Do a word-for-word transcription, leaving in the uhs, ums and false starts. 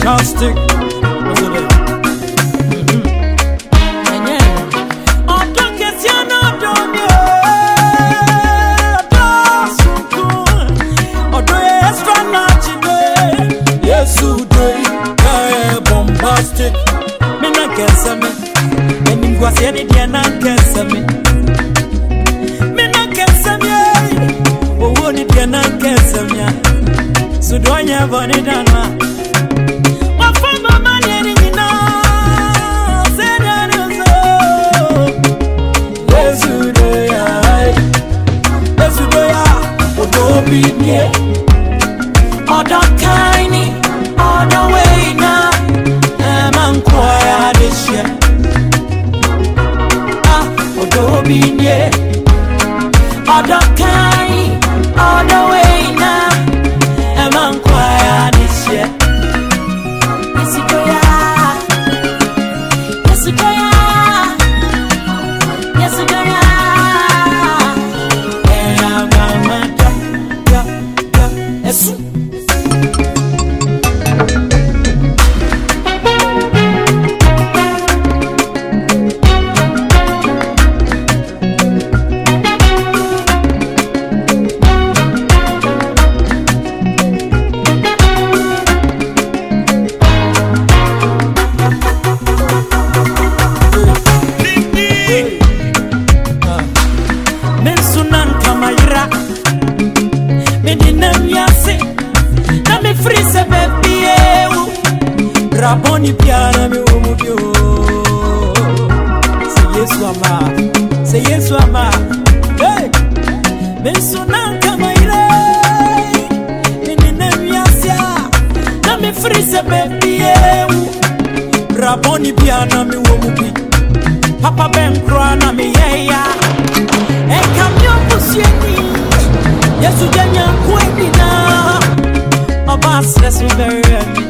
bombastic. What's it? Me na kesa me, me ni gwasi eni dia na kesa me. Me na kesa me, owo ni dia na kesa me. So do anya boni dana. Wa fama mani eni nyina, se dana so. Yesu do ya, Yesu do ya, odo bi nie. Odo kaini, odo we na. Choir this year. Ah, Odobi nye. Odo kai, odo way now. Eman choir this year. Yes it goya, yes it goya, yes it goya. Eh, I'm a ya, ya, esu. Raboni piana mi umubyo. Say Yesu ama, say Yesu ama. Hey, mensuna kama ile. Minine miasia, na mi frise baby. Raboni piana mi umubyo. Papa ben krana mi yeya. E kamyo pusieni. Yesu janya kwendi na. Obas lesu very